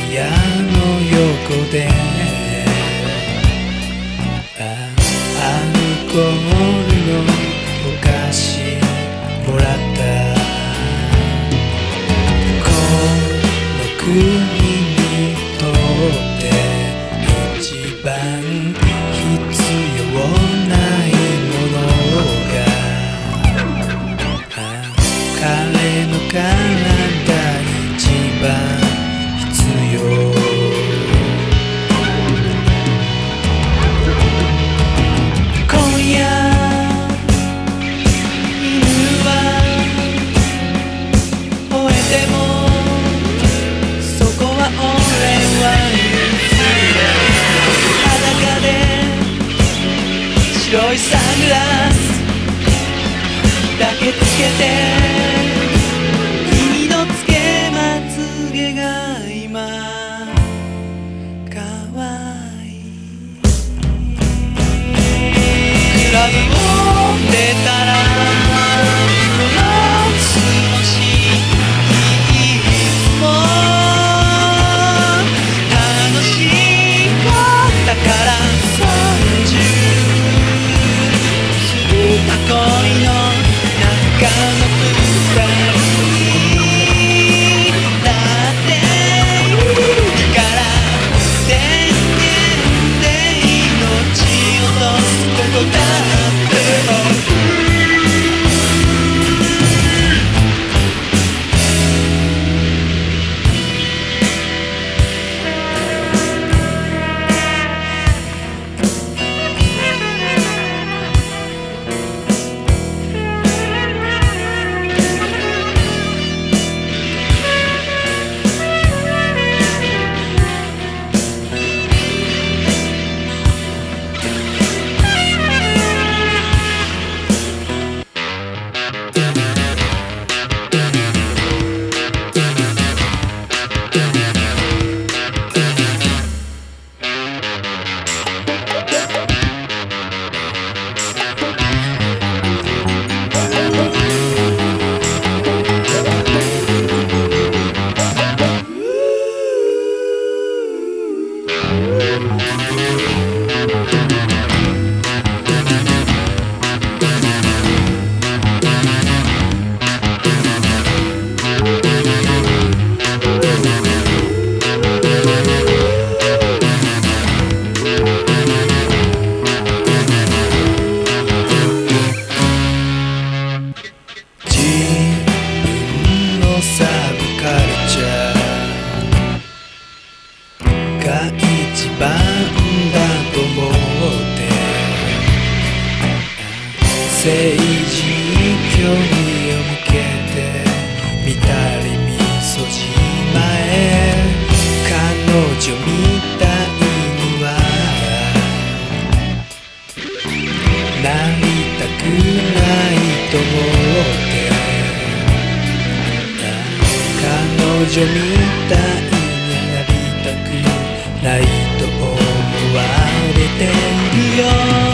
屋の横でアルコールのお菓子もらったこの国にとって一番必要ないものが彼の体一番必要今夜犬は吠えてもそこは俺は裸で白いサングラスだけつけて君のつけまつげが今かわいいクラブを出たらこの少しいつも楽しかったから30過ぎた恋の中の二人だっているから電源で命を落とすことだってサブカルチャーが一番だと思って政治に興味を向けて見たりみそじまえ彼女みたいにはなりたくないと思って彼女みたいになりたくないと思われているよ